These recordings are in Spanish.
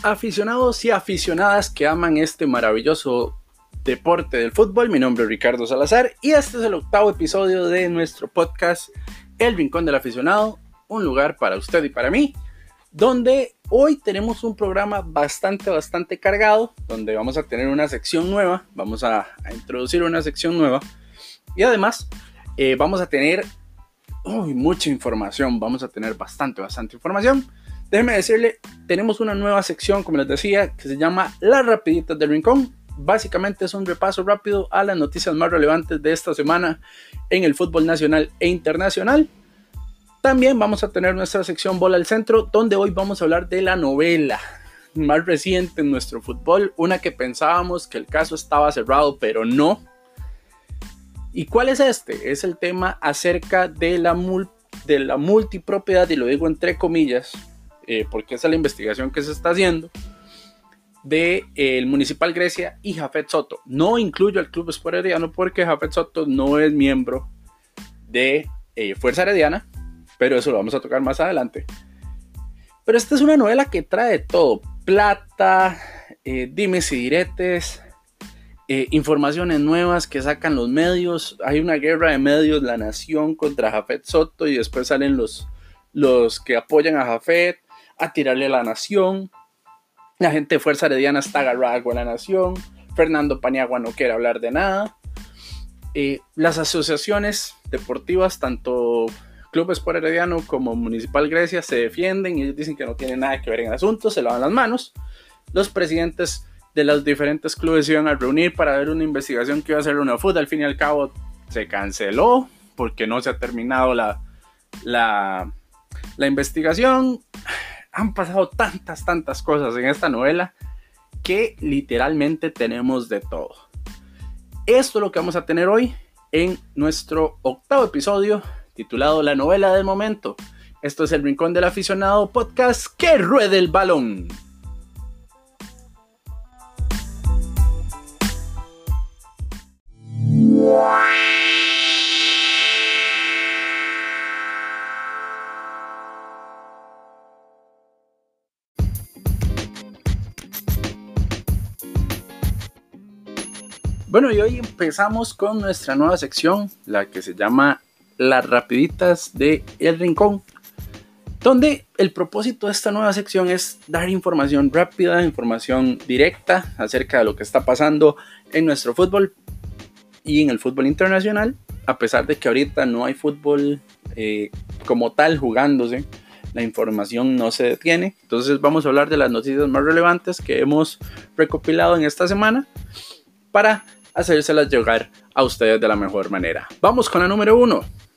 Aficionados y aficionadas que aman este maravilloso deporte del fútbol, mi nombre es Ricardo Salazar y este es el 8º episodio de nuestro podcast El Rincón del Aficionado, un lugar para usted y para mí, donde hoy tenemos un programa bastante cargado, donde vamos a tener una sección nueva, vamos a introducir una sección nueva y además vamos a tener mucha información, vamos a tener bastante información. Déjenme decirle, tenemos una nueva sección, como les decía, que se llama Las Rapiditas del Rincón. Básicamente es un repaso rápido a las noticias más relevantes de esta semana en el fútbol nacional e internacional. También vamos a tener nuestra sección Bola al Centro, donde hoy vamos a hablar de la novela más reciente en nuestro fútbol, una que pensábamos que el caso estaba cerrado, pero no. ¿Y cuál es este? Es el tema acerca de la multipropiedad, y lo digo entre comillas, porque esa es la investigación que se está haciendo de el Municipal Grecia y Jafet Soto. No incluyo al Club Sport Herediano porque Jafet Soto no es miembro de Fuerza Herediana, pero eso lo vamos a tocar más adelante. Pero esta es una novela que trae todo: plata, dimes y diretes, informaciones nuevas que sacan los medios. Hay una guerra de medios, La Nación contra Jafet Soto, y después salen los que apoyan a Jafet a tirarle a La Nación. La gente de Fuerza Herediana está agarrada con La Nación. Fernando Paniagua no quiere hablar de nada. Las asociaciones deportivas, tanto Club Sport Herediano como Municipal Grecia, se defienden y dicen que no tienen nada que ver en el asunto, se lavan las manos. Los presidentes de los diferentes clubes se iban a reunir para ver una investigación que iba a hacer UNAFUT. Al fin y al cabo se canceló porque no se ha terminado la investigación. Han pasado tantas cosas en esta novela que literalmente tenemos de todo. Esto es lo que vamos a tener hoy en nuestro 8º episodio, titulado La Novela del Momento. Esto es El Rincón del Aficionado Podcast. ¡Que ruede el balón! Bueno, y hoy empezamos con nuestra nueva sección, la que se llama Las Rapiditas de El Rincón, donde el propósito de esta nueva sección es dar información rápida, información directa acerca de lo que está pasando en nuestro fútbol y en el fútbol internacional. A pesar de que ahorita no hay fútbol como tal jugándose, la información no se detiene. Entonces vamos a hablar de las noticias más relevantes que hemos recopilado en esta semana para hacérselas llegar a ustedes de la mejor manera. Vamos con la número 1.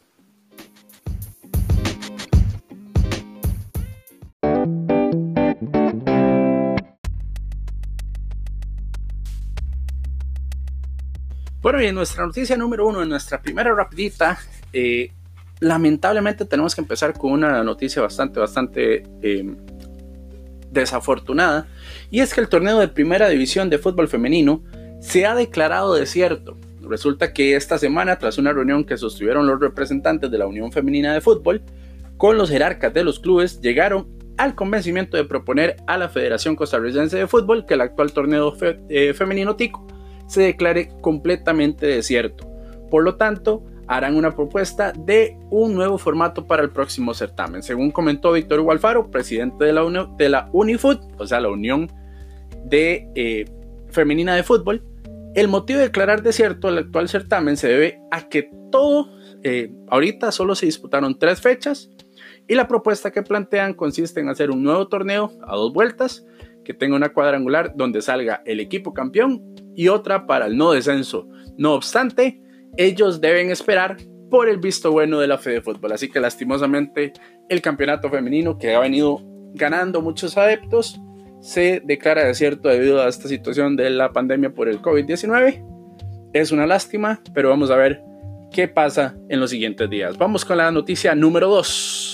Bueno, y en nuestra noticia número 1, en nuestra primera rapidita, lamentablemente tenemos que empezar con una noticia bastante desafortunada, y es que el torneo de primera división de fútbol femenino se ha declarado desierto. Resulta que esta semana, tras una reunión que sostuvieron los representantes de la Unión Femenina de Fútbol con los jerarcas de los clubes, llegaron al convencimiento de proponer a la Federación Costarricense de Fútbol que el actual torneo femenino Tico se declare completamente desierto. Por lo tanto, harán una propuesta de un nuevo formato para el próximo certamen. Según comentó Víctor Hugo Alfaro, presidente de la Unifut, o sea, la Unión Femenina de Fútbol, el motivo de declarar desierto el actual certamen se debe a que ahorita solo se disputaron 3 fechas, y la propuesta que plantean consiste en hacer un nuevo torneo a 2 vueltas, que tenga una cuadrangular donde salga el equipo campeón y otra para el no descenso. No obstante, ellos deben esperar por el visto bueno de la FedeFútbol. Así que lastimosamente el campeonato femenino, que ha venido ganando muchos adeptos, se declara desierto debido a esta situación de la pandemia por el COVID-19. Es una lástima, pero vamos a ver qué pasa en los siguientes días. Vamos con la noticia número 2.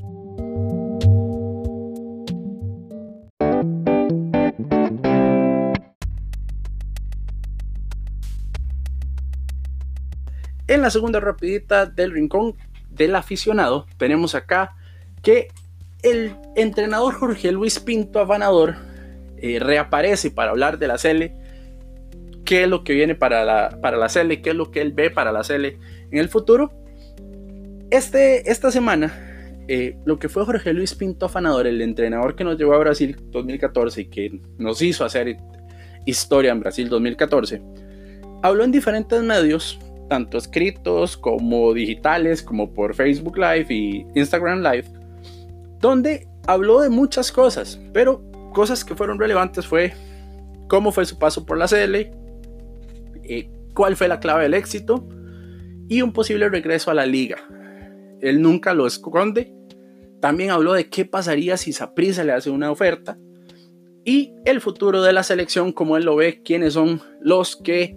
En la segunda rapidita del Rincón del Aficionado, tenemos acá que el entrenador Jorge Luis Pinto Afanador reaparece para hablar de la Sele, qué es lo que viene para la Sele, qué es lo que él ve para la Sele en el futuro. Esta semana, lo que fue Jorge Luis Pinto Afanador, el entrenador que nos llevó a Brasil 2014 y que nos hizo hacer historia en Brasil 2014, habló en diferentes medios, tanto escritos como digitales, como por Facebook Live y Instagram Live, donde habló de muchas cosas, pero cosas que fueron relevantes fue cómo fue su paso por la CL, cuál fue la clave del éxito y un posible regreso a la liga. Él nunca lo esconde. También habló de qué pasaría si Saprissa le hace una oferta y el futuro de la selección, como él lo ve, quiénes son los que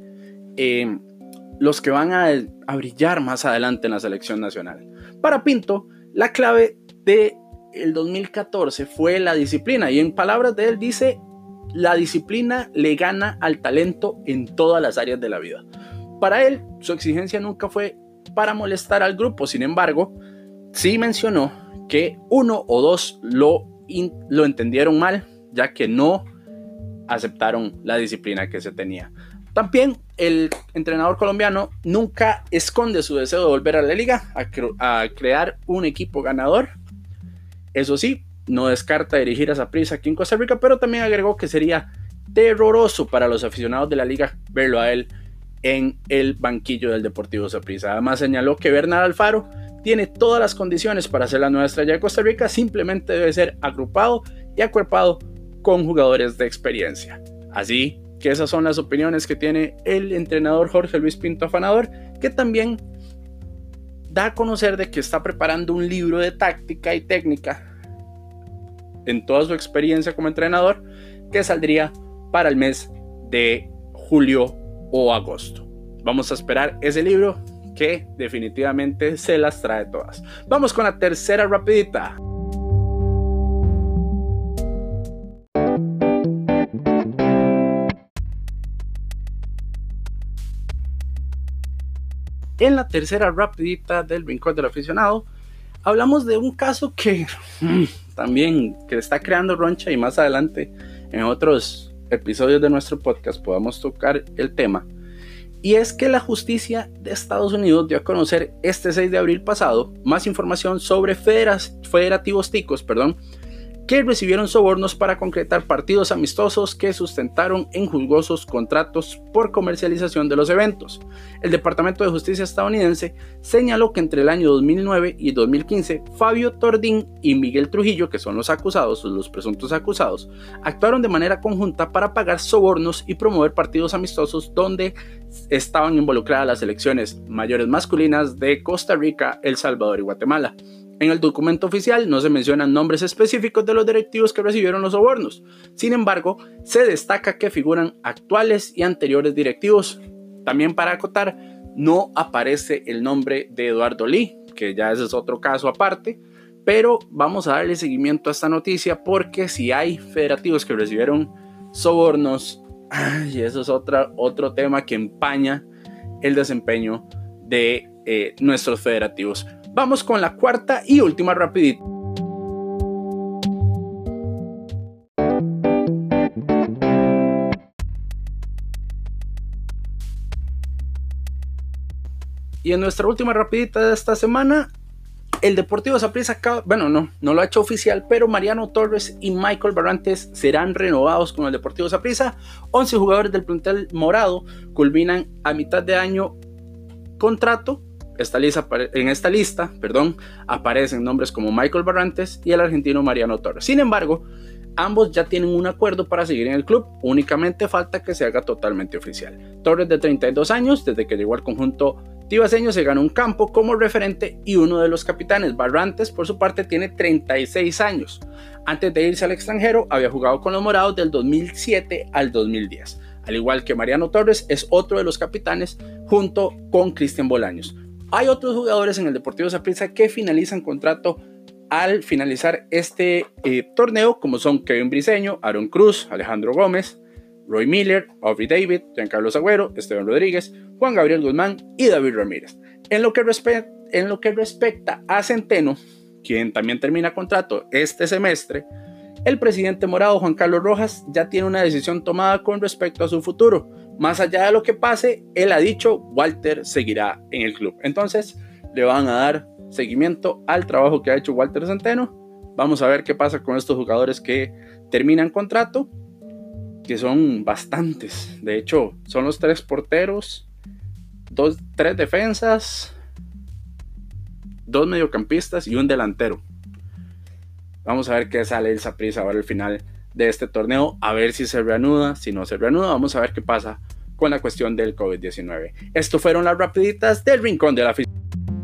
van a brillar más adelante en la selección nacional. Para Pinto, la clave del 2014 fue la disciplina, y en palabras de él dice: la disciplina le gana al talento en todas las áreas de la vida. Para él, su exigencia nunca fue para molestar al grupo. Sin embargo, sí mencionó que uno o dos lo entendieron mal, ya que no aceptaron la disciplina que se tenía. También el entrenador colombiano nunca esconde su deseo de volver a la liga, a crear un equipo ganador. Eso sí, no descarta dirigir a Saprissa aquí en Costa Rica, pero también agregó que sería terroroso para los aficionados de la liga verlo a él en el banquillo del Deportivo Saprissa. Además señaló que Bernard Alfaro tiene todas las condiciones para ser la nueva estrella de Costa Rica, simplemente debe ser agrupado y acuerpado con jugadores de experiencia. Así que esas son las opiniones que tiene el entrenador Jorge Luis Pinto Afanador, que también da a conocer de que está preparando un libro de táctica y técnica en toda su experiencia como entrenador, que saldría para el mes de julio o agosto. Vamos a esperar ese libro, que definitivamente se las trae todas. Vamos con la tercera rapidita. En la tercera rapidita del Rincón del Aficionado, hablamos de un caso que también que está creando roncha, y más adelante en otros episodios de nuestro podcast podamos tocar el tema. Y es que la justicia de Estados Unidos dio a conocer este 6 de abril pasado más información sobre federativos ticos, que recibieron sobornos para concretar partidos amistosos que sustentaron en jugosos contratos por comercialización de los eventos. El Departamento de Justicia estadounidense señaló que entre el año 2009 y 2015, Fabio Tordín y Miguel Trujillo, que son los presuntos acusados, actuaron de manera conjunta para pagar sobornos y promover partidos amistosos donde estaban involucradas las selecciones mayores masculinas de Costa Rica, El Salvador y Guatemala. En el documento oficial no se mencionan nombres específicos de los directivos que recibieron los sobornos. Sin embargo, se destaca que figuran actuales y anteriores directivos. También, para acotar, no aparece el nombre de Eduardo Lee, que ya ese es otro caso aparte, pero vamos a darle seguimiento a esta noticia, porque si hay federativos que recibieron sobornos, eso es otro tema que empaña el desempeño de nuestros federativos. Vamos con la cuarta y última rapidita. Y en nuestra última rapidita de esta semana, el Deportivo Saprissa no lo ha hecho oficial, pero Mariano Torres y Michael Barrantes serán renovados con el Deportivo Saprissa. 11 jugadores del plantel morado culminan a mitad de año contrato. En esta lista aparecen nombres como Michael Barrantes y el argentino Mariano Torres. Sin embargo, ambos ya tienen un acuerdo para seguir en el club, únicamente falta que se haga totalmente oficial. Torres, de 32 años, desde que llegó al conjunto tibaseño se ganó un campo como referente y uno de los capitanes. Barrantes, por su parte, tiene 36 años. Antes de irse al extranjero, había jugado con los morados del 2007 al 2010. Al igual que Mariano Torres, es otro de los capitanes junto con Cristian Bolaños. Hay otros jugadores en el Deportivo Saprissa que finalizan contrato al finalizar este torneo, como son Kevin Briceño, Aaron Cruz, Alejandro Gómez, Roy Miller, Aubrey David, Giancarlo Agüero, Esteban Rodríguez, Juan Gabriel Guzmán y David Ramírez. En lo que respecta a Centeno, quien también termina contrato este semestre, el presidente morado Juan Carlos Rojas ya tiene una decisión tomada con respecto a su futuro. Más allá de lo que pase, él ha dicho, Walter seguirá en el club. Entonces le van a dar seguimiento al trabajo que ha hecho Walter Centeno. Vamos a ver qué pasa con estos jugadores que terminan contrato, que son bastantes. De hecho, son los 3 porteros, 3 defensas, 2 mediocampistas y un delantero. Vamos a ver qué sale el Saprissa ahora al final de este torneo, a ver si se reanuda. Si no se reanuda, vamos a ver qué pasa con la cuestión del COVID-19. Esto fueron las rapiditas del Rincón de la Afición.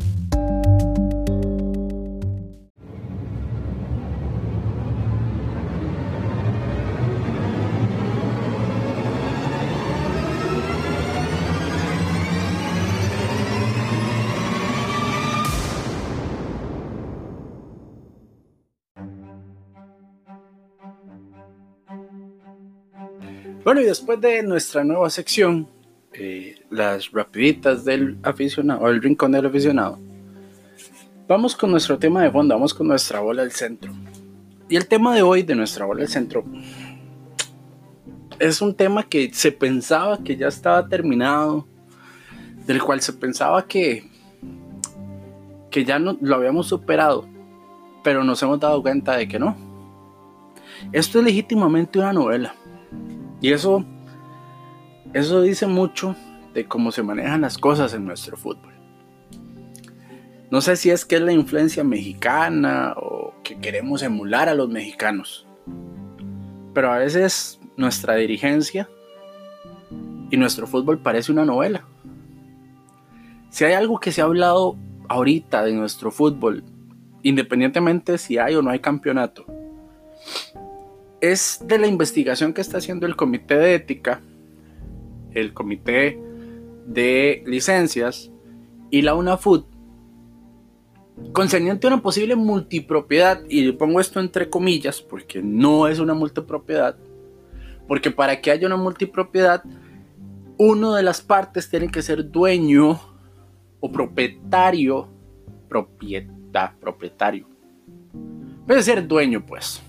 Bueno, y después de nuestra nueva sección, las rapiditas del aficionado, o el rincón del aficionado, vamos con nuestro tema de fondo, vamos con nuestra bola del centro. Y el tema de hoy de nuestra bola del centro es un tema que se pensaba que ya estaba terminado, del cual se pensaba que ya no, lo habíamos superado, pero nos hemos dado cuenta de que no. Esto es legítimamente una novela. Y eso dice mucho de cómo se manejan las cosas en nuestro fútbol. No sé si es que es la influencia mexicana o que queremos emular a los mexicanos, pero a veces nuestra dirigencia y nuestro fútbol parece una novela. Si hay algo que se ha hablado ahorita de nuestro fútbol, independientemente si hay o no hay campeonato, es de la investigación que está haciendo el Comité de Ética, el Comité de Licencias y la UNAFUT concerniente a una posible multipropiedad, y pongo esto entre comillas porque no es una multipropiedad, porque para que haya una multipropiedad, uno de las partes tiene que ser dueño o propietario, puede ser dueño pues,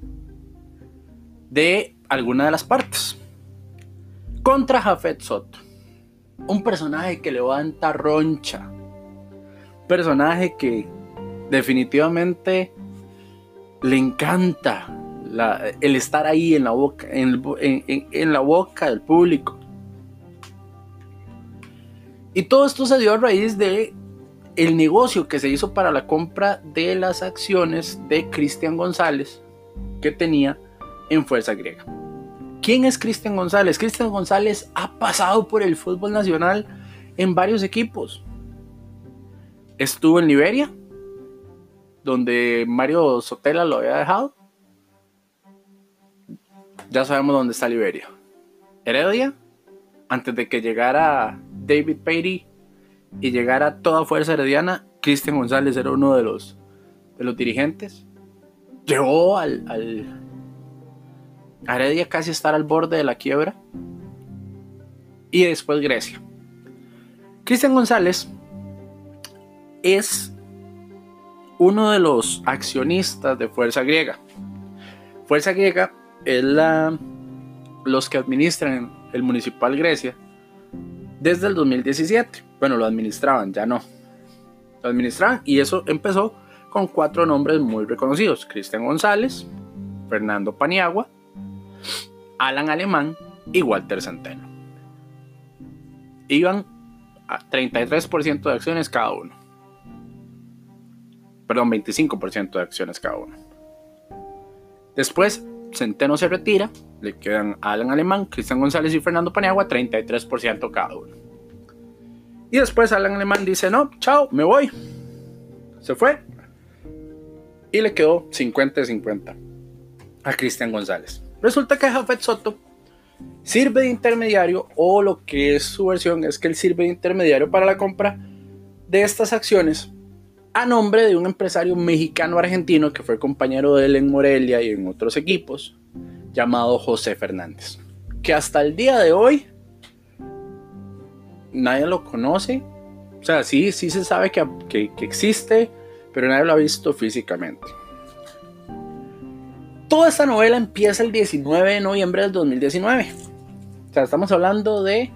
de alguna de las partes. Contra Jafet Soto, un personaje que levanta roncha, un personaje que definitivamente le encanta el estar ahí en la boca, en la boca del público. Y todo esto se dio a raíz de el negocio que se hizo para la compra de las acciones de Cristian González que tenía en Fuerza Griega. ¿Quién es Cristian González? Cristian González ha pasado por el fútbol nacional en varios equipos. Estuvo en Liberia, donde Mario Sotela lo había dejado. Ya sabemos dónde está Liberia. Heredia, antes de que llegara David Patey y llegara toda Fuerza Herediana, Cristian González era uno de los dirigentes. Llegó a Heredia casi estar al borde de la quiebra. Y después Grecia. Cristian González es uno de los accionistas de Fuerza Griega. Fuerza Griega es los que administran el Municipal Grecia desde el 2017. Bueno, lo administraban, ya no. Lo administraban, y eso empezó con 4 nombres muy reconocidos: Cristian González, Fernando Paniagua, Alan Alemán y Walter Centeno. Iban a 33% de acciones cada uno. Perdón, 25% de acciones cada uno. Después Centeno se retira, le quedan Alan Alemán, Cristian González y Fernando Paniagua, 33% cada uno. Y después Alan Alemán dice: no, chao, me voy. Se fue. Y le quedó 50-50 a Cristian González. Resulta que Jafet Soto sirve de intermediario, o lo que es su versión es que él sirve de intermediario para la compra de estas acciones a nombre de un empresario mexicano-argentino que fue compañero de él en Morelia y en otros equipos, llamado José Fernández, que hasta el día de hoy nadie lo conoce. O sea, sí se sabe que existe, pero nadie lo ha visto físicamente. Toda esta novela empieza el 19 de noviembre del 2019. O sea, estamos hablando de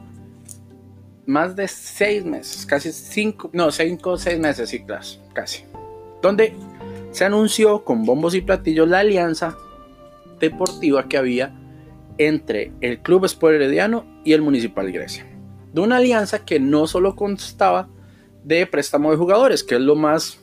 más de 6 meses, casi 5 o 6 meses, sí, casi. Donde se anunció con bombos y platillos la alianza deportiva que había entre el Club Sport Herediano y el Municipal Grecia. De una alianza que no solo constaba de préstamo de jugadores, que es lo más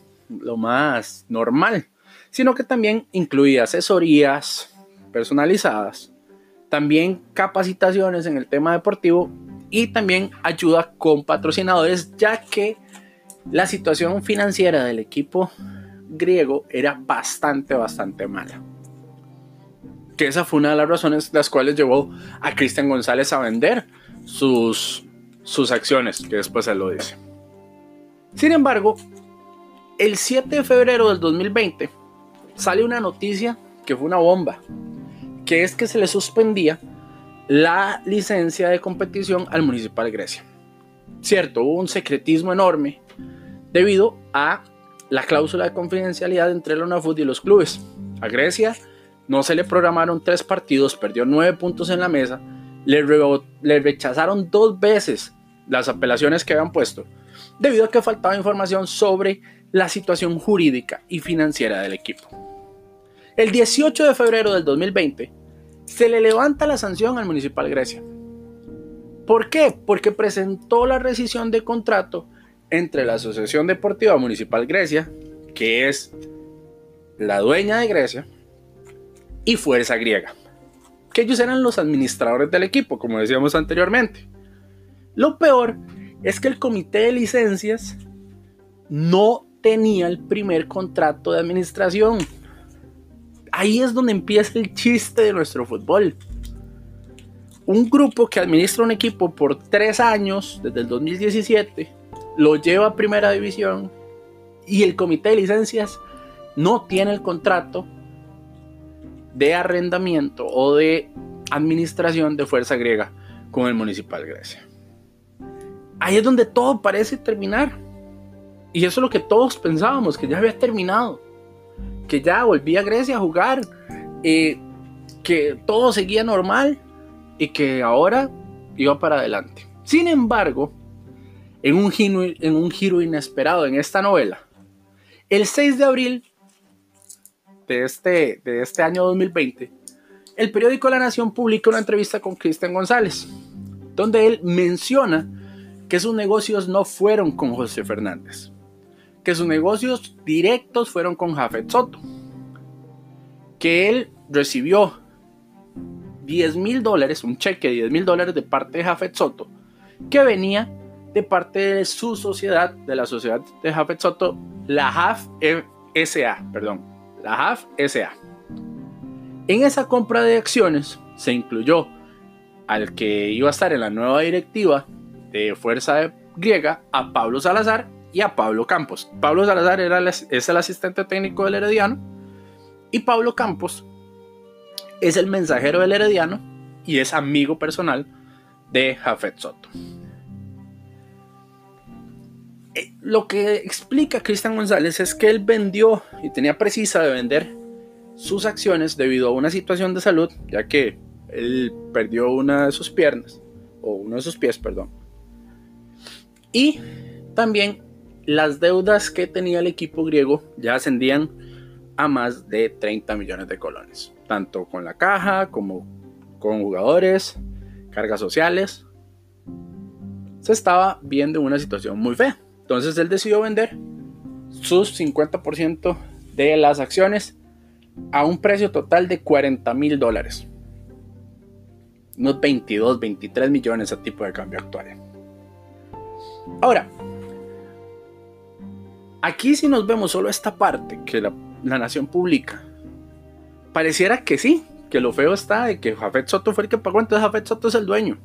normal, sino que también incluía asesorías personalizadas, también capacitaciones en el tema deportivo y también ayuda con patrocinadores, ya que la situación financiera del equipo griego era bastante mala. Que esa fue una de las razones las cuales llevó a Cristian González a vender sus acciones, que después él lo dice. Sin embargo, el 7 de febrero del 2020 sale una noticia que fue una bomba, que es que se le suspendía la licencia de competición al Municipal Grecia. Cierto, hubo un secretismo enorme debido a la cláusula de confidencialidad entre la UNAFUT y los clubes. A Grecia no se le programaron 3 partidos, perdió 9 puntos en la mesa, le rechazaron 2 veces las apelaciones que habían puesto, debido a que faltaba información sobre la situación jurídica y financiera del equipo. El 18 de febrero del 2020 se le levanta la sanción al Municipal Grecia. ¿Por qué? Porque presentó la rescisión de contrato entre la Asociación Deportiva Municipal Grecia, que es la dueña de Grecia, y Fuerza Griega, que ellos eran los administradores del equipo, como decíamos anteriormente. Lo peor es que el comité de licencias no tenía el primer contrato de administración. Ahí es donde empieza el chiste de nuestro fútbol. Un grupo que administra un equipo por 3 años, desde el 2017, lo lleva a primera división y el comité de licencias no tiene el contrato de arrendamiento o de administración de Fuerza Griega con el Municipal Grecia. Ahí es donde todo parece terminar. Y eso es lo que todos pensábamos, que ya había terminado, que ya volvía a Grecia a jugar, que todo seguía normal y que ahora iba para adelante. Sin embargo, en un giro inesperado en esta novela, el 6 de abril de este año 2020, el periódico La Nación publica una entrevista con Cristian González, donde él menciona que sus negocios no fueron con José Fernández, que sus negocios directos fueron con Jafet Soto, que él recibió $10,000, un cheque de $10,000 de parte de Jafet Soto, que venía de parte de su sociedad, de la sociedad de Jafet Soto, la JAF SA. En esa compra de acciones se incluyó al que iba a estar en la nueva directiva de Fuerza Griega, a Pablo Salazar y a Pablo Campos. Pablo Salazar es el asistente técnico del Herediano y Pablo Campos es el mensajero del Herediano y es amigo personal de Jafet Soto. Lo que explica Cristian González es que él vendió y tenía precisa de vender sus acciones debido a una situación de salud, ya que él perdió una de sus piernas, o uno de sus pies, perdón. Y también las deudas que tenía el equipo griego ya ascendían a más de 30 millones de colones, tanto con la caja como con jugadores, cargas sociales. Se estaba viendo una situación muy fea. Entonces él decidió vender sus 50% de las acciones a un precio total de $40,000. Unos 22, 23 millones a tipo de cambio actual. Ahora, aquí si nos vemos solo esta parte que la Nación publica, pareciera que sí, que lo feo está de que Jafet Soto fue el que pagó, entonces Jafet Soto es el dueño.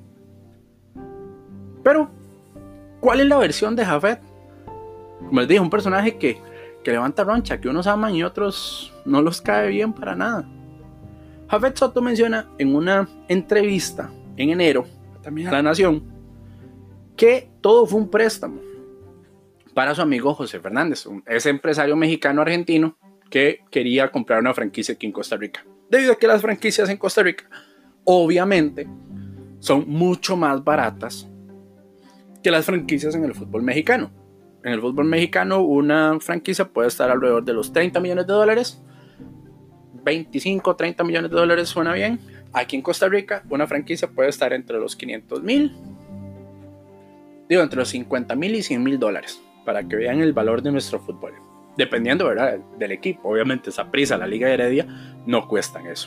Pero, ¿cuál es la versión de Jafet? Como les dije, un personaje que levanta roncha, que unos aman y otros no los cae bien para nada. Jafet Soto menciona en una entrevista en enero, también a La Nación, que todo fue un préstamo para su amigo José Fernández, ese empresario mexicano-argentino que quería comprar una franquicia aquí en Costa Rica. debido a que las franquicias en Costa Rica obviamente son mucho más baratas que las franquicias en el fútbol mexicano. En el fútbol mexicano una franquicia puede estar alrededor de los $30 millones, 25, 30 millones de dólares suena bien. Aquí en Costa Rica una franquicia puede estar entre los 500,000, entre los 50,000 y 100,000 dólares, para que vean el valor de nuestro fútbol. Dependiendo, ¿verdad?, del equipo. Obviamente Saprissa, la Liga de Heredia no cuestan eso.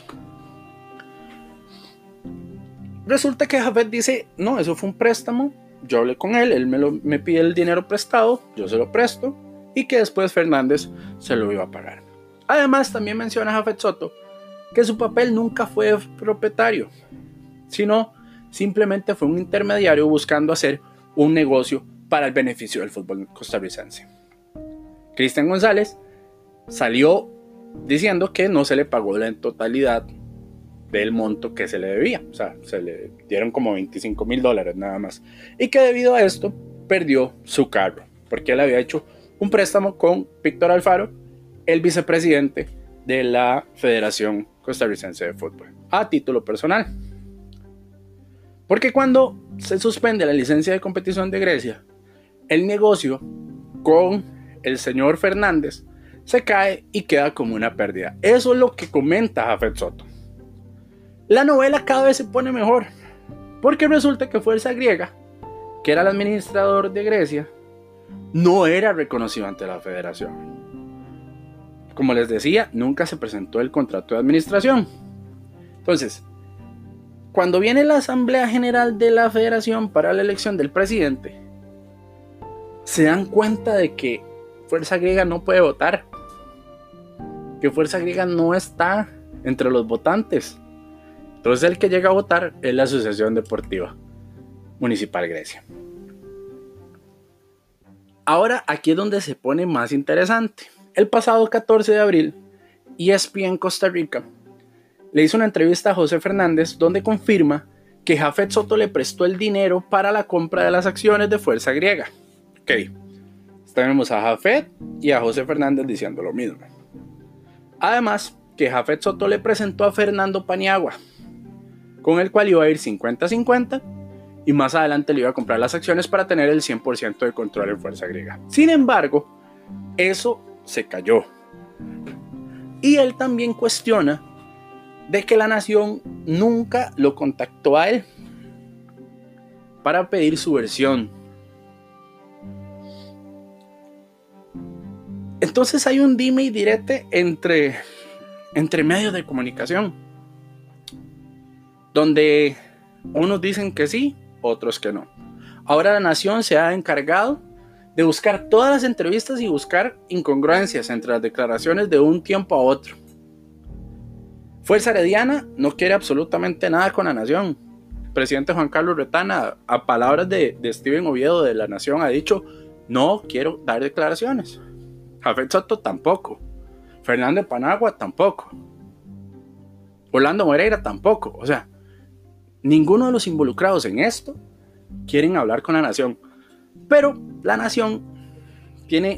Resulta que Jafet dice, no, eso fue un préstamo, yo hablé con él me pide el dinero prestado, yo se lo presto, y que después Fernández se lo iba a pagar. Además también menciona Jafet Soto que su papel nunca fue propietario, sino simplemente fue un intermediario buscando hacer un negocio para el beneficio del fútbol costarricense. Cristian González salió diciendo que no se le pagó la totalidad del monto que se le debía, o sea, se le dieron como 25,000 dólares nada más, y que debido a esto perdió su cargo, porque él había hecho un préstamo con Víctor Alfaro, el vicepresidente de la Federación Costarricense de Fútbol, a título personal. Porque cuando se suspende la licencia de competición de Grecia, el negocio con el señor Fernández se cae y queda como una pérdida. Eso es lo que comenta Jafet Soto. La novela cada vez se pone mejor, porque resulta que Fuerza Griega, que era el administrador de Grecia, no era reconocido ante la federación. Como les decía, nunca se presentó el contrato de administración. Entonces, cuando viene la Asamblea General de la Federación para la elección del presidente, se dan cuenta de que Fuerza Griega no puede votar, que Fuerza Griega no está entre los votantes. Entonces el que llega a votar es la Asociación Deportiva Municipal Grecia. Ahora aquí es donde se pone más interesante. El pasado 14 de abril, ESPN Costa Rica le hizo una entrevista a José Fernández donde confirma que Jafet Soto le prestó el dinero para la compra de las acciones de Fuerza Griega. Ok, tenemos a Jafet y a José Fernández diciendo lo mismo. Además, que Jafet Soto le presentó a Fernando Paniagua, con el cual iba a ir 50-50 y más adelante le iba a comprar las acciones para tener el 100% de control en Fuerza Griega. Sin embargo, eso se cayó. Y él también cuestiona de que la Nación nunca lo contactó a él para pedir su versión. Entonces hay un dime y direte entre medios de comunicación, donde unos dicen que sí, otros que no. Ahora la Nación se ha encargado de buscar todas las entrevistas y buscar incongruencias entre las declaraciones de un tiempo a otro. Fuerza Herediana no quiere absolutamente nada con la Nación. El presidente Juan Carlos Retana, a palabras de Steven Oviedo de la Nación, ha dicho: no quiero dar declaraciones. Jafet Soto tampoco. Fernando Paniagua tampoco. Orlando Moreira tampoco. O sea, ninguno de los involucrados en esto quieren hablar con la Nación. Pero la Nación tiene,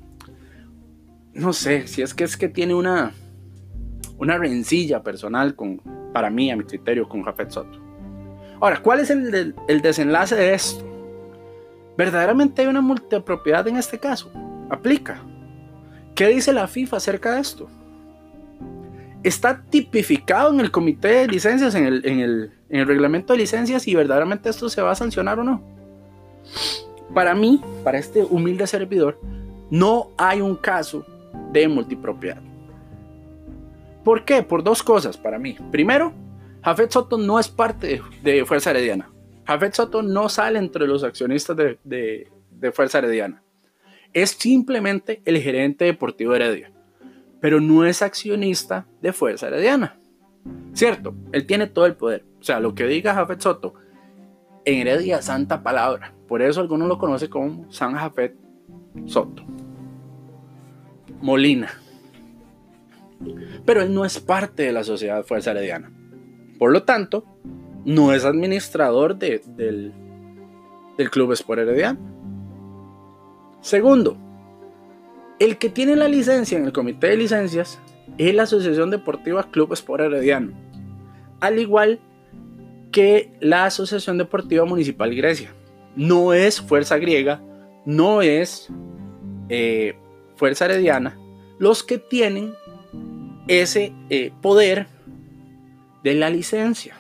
no sé, si es que tiene una rencilla personal para mí, a mi criterio, con Jafet Soto. Ahora, ¿cuál es el desenlace de esto? ¿Verdaderamente hay una multipropiedad en este caso? ¿Aplica? ¿Qué dice la FIFA acerca de esto? ¿Está tipificado en el comité de licencias, en el reglamento de licencias, si verdaderamente esto se va a sancionar o no? Para mí, para este humilde servidor, no hay un caso de multipropiedad. ¿Por qué? Por dos cosas para mí. Primero, Jafet Soto no es parte de Fuerza Herediana. Jafet Soto no sale entre los accionistas de Fuerza Herediana. Es simplemente el gerente deportivo de Heredia, pero no es accionista de Fuerza Herediana. Cierto, él tiene todo el poder. O sea, lo que diga Jafet Soto en Heredia, santa palabra. Por eso algunos lo conocen como San Jafet Soto Molina. Pero él no es parte de la sociedad Fuerza Herediana. Por lo tanto, no es administrador del Club Sport Herediano. Segundo, El que tiene la licencia en el comité de licencias es la Asociación Deportiva Club Sport Herediano, al igual que la Asociación Deportiva Municipal Grecia. No es Fuerza Griega, no es Fuerza Herediana los que tienen ese poder de la licencia.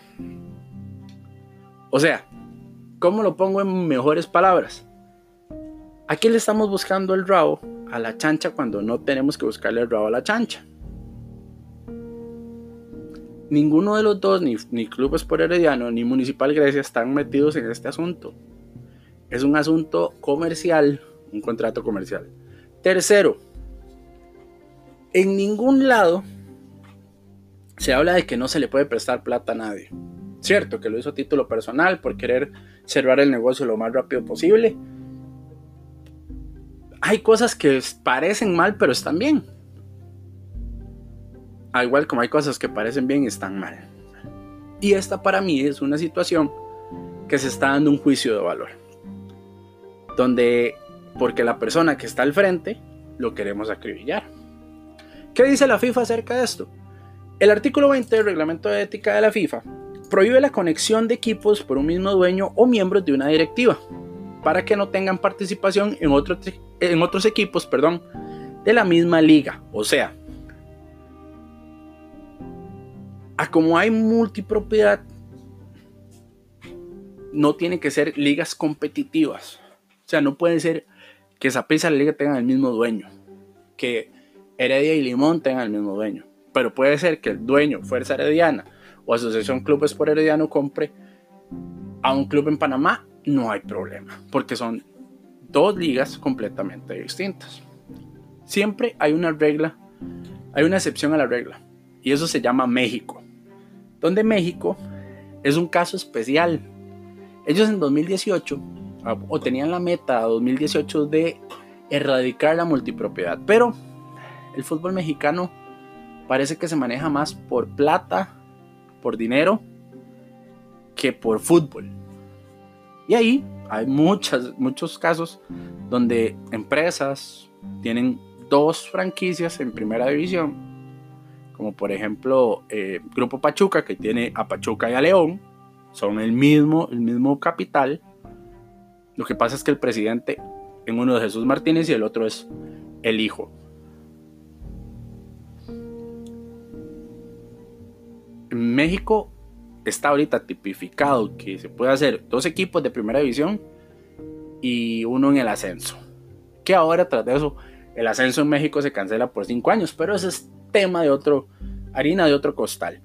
O sea, ¿cómo lo pongo en mejores palabras? Aquí le estamos buscando el rabo a la chancha cuando no tenemos que buscarle el rabo a la chancha. Ninguno de los dos, ni Club Sport Herediano ni Municipal Grecia, están metidos en este asunto. Es un asunto comercial, un contrato comercial. Tercero, en ningún lado se habla de que no se le puede prestar plata a nadie. Cierto que lo hizo a título personal por querer cerrar el negocio lo más rápido posible. Hay cosas que parecen mal pero están bien. Al igual como hay cosas que parecen bien y están mal. Y esta para mí es una situación que se está dando un juicio de valor. Donde, porque la persona que está al frente, lo queremos acribillar. ¿Qué dice la FIFA acerca de esto? El artículo 20 del reglamento de ética de la FIFA prohíbe la conexión de equipos por un mismo dueño o miembros de una directiva para que no tengan participación en otros equipos de la misma liga. O sea, como hay multipropiedad, no tiene que ser ligas competitivas. O sea, no puede ser que Saprissa y la liga tengan el mismo dueño, que Heredia y Limón tengan el mismo dueño. Pero puede ser que el dueño, Fuerza Herediana o Asociación Club Sport Herediano, compre a un club en Panamá. No hay problema, porque son dos ligas completamente distintas. Siempre hay una regla, hay una excepción a la regla, y eso se llama México, donde México es un caso especial. Ellos en 2018, o tenían la meta 2018 de erradicar la multipropiedad, pero el fútbol mexicano parece que se maneja más por plata, por dinero, que por fútbol. Y ahí hay muchos casos donde empresas tienen dos franquicias en primera división, como por ejemplo Grupo Pachuca, que tiene a Pachuca y a León, son el mismo capital. Lo que pasa es que el presidente en uno es Jesús Martínez y el otro es el hijo. En México está ahorita tipificado que se puede hacer dos equipos de primera división y uno en el ascenso. Que ahora, tras de eso, el ascenso en México se cancela por 5 años, pero ese es tema de harina de otro costal.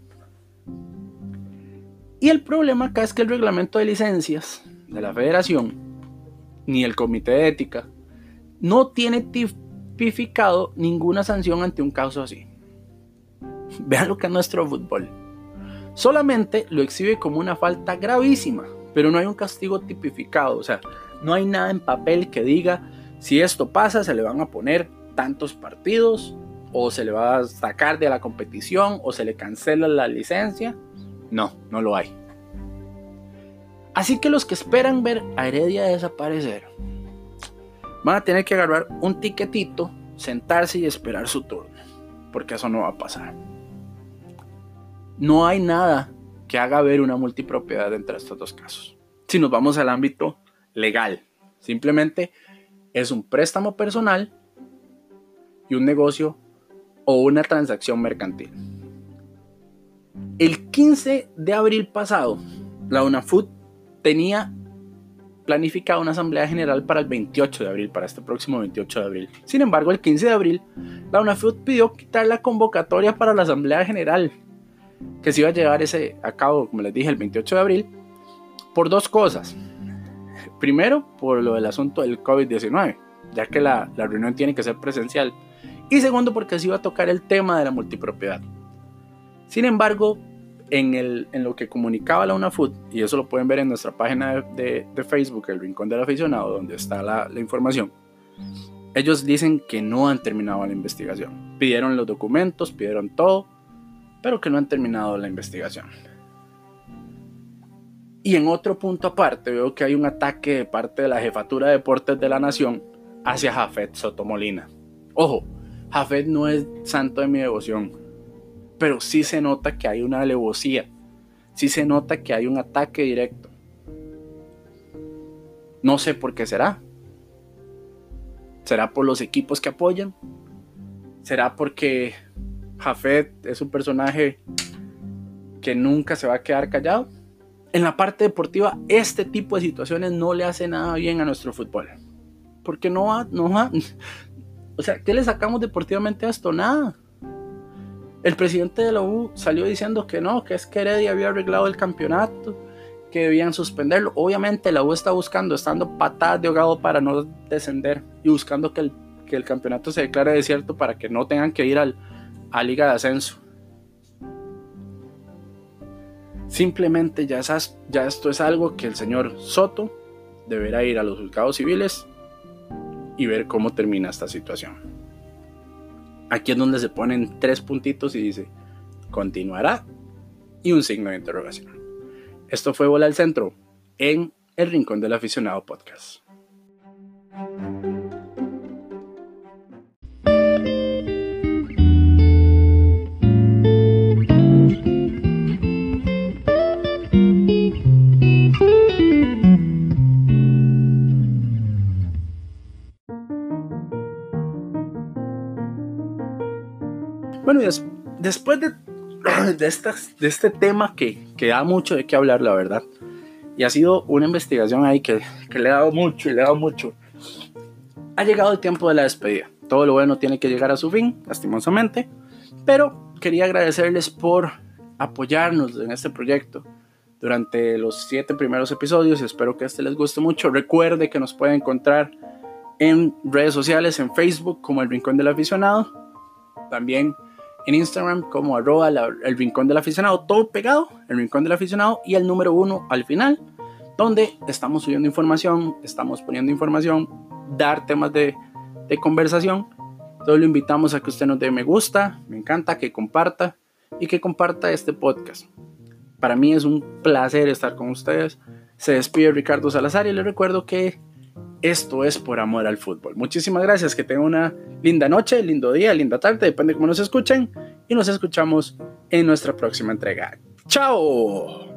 Y el problema acá es que el reglamento de licencias de la federación ni el comité de ética no tiene tipificado ninguna sanción ante un caso así. Vean lo que es nuestro fútbol. Solamente lo exhibe como una falta gravísima, pero no hay un castigo tipificado. O sea, no hay nada en papel que diga si esto pasa se le van a poner tantos partidos, o se le va a sacar de la competición, o se le cancela la licencia. No lo hay. Así que los que esperan ver a Heredia desaparecer van a tener que agarrar un tiquetito, sentarse y esperar su turno, porque eso no va a pasar. No hay nada que haga ver una multipropiedad entre estos dos casos. Si nos vamos al ámbito legal, simplemente es un préstamo personal y un negocio o una transacción mercantil. El 15 de abril pasado, la UNAFUT tenía planificada una asamblea general para el 28 de abril, para este próximo 28 de abril. Sin embargo, el 15 de abril, la UNAFUT pidió quitar la convocatoria para la asamblea general, que se iba a llevar a cabo, como les dije, el 28 de abril, por dos cosas. Primero, por lo del asunto del COVID-19, ya que la reunión tiene que ser presencial. Y segundo, porque se iba a tocar el tema de la multipropiedad. Sin embargo, en lo que comunicaba la UNAFUT, y eso lo pueden ver en nuestra página de Facebook, El Rincón del Aficionado, donde está la información, ellos dicen que no han terminado la investigación. Pidieron los documentos, pidieron todo, pero que no han terminado la investigación. Y en otro punto aparte, veo que hay un ataque de parte de la Jefatura de Deportes de la Nación hacia Jafet Sotomolina. Ojo, Jafet no es santo de mi devoción, pero sí se nota que hay una alevosía, sí se nota que hay un ataque directo. No sé por qué será. ¿Será por los equipos que apoyan? ¿Será porque Jafet es un personaje que nunca se va a quedar callado? En la parte deportiva, este tipo de situaciones no le hace nada bien a nuestro fútbol. Porque no va. O sea, ¿qué le sacamos deportivamente a esto? Nada. El presidente de la U salió diciendo que no, que es que Heredia había arreglado el campeonato, que debían suspenderlo. Obviamente la U está buscando, estando patadas de ahogado para no descender y buscando que el campeonato se declare desierto para que no tengan que ir a Liga de Ascenso. Simplemente ya esto es algo que el señor Soto deberá ir a los juzgados civiles y ver cómo termina esta situación. Aquí es donde se ponen 3 puntitos y dice continuará y un signo de interrogación. Esto fue Bola al Centro en El Rincón del Aficionado Podcast. Bueno, y después de este tema que da mucho de qué hablar, la verdad, y ha sido una investigación ahí que le ha dado mucho, ha llegado el tiempo de la despedida. Todo lo bueno tiene que llegar a su fin, lastimosamente, pero quería agradecerles por apoyarnos en este proyecto durante los 7 primeros episodios. Espero que este les guste mucho. Recuerde que nos puede encontrar en redes sociales, en Facebook como El Rincón del Aficionado, también en Instagram como @el Rincón del Aficionado, todo pegado, El Rincón del Aficionado y el número 1 al final, donde estamos subiendo información, estamos poniendo información, dar temas de conversación. Entonces lo invitamos a que usted nos dé me gusta, me encanta, que comparta y que comparta este podcast. Para mí es un placer estar con ustedes. Se despide Ricardo Salazar y les recuerdo que esto es por amor al fútbol. Muchísimas gracias, que tengan una linda noche, lindo día, linda tarde, depende de cómo nos escuchen, y nos escuchamos en nuestra próxima entrega. ¡Chao!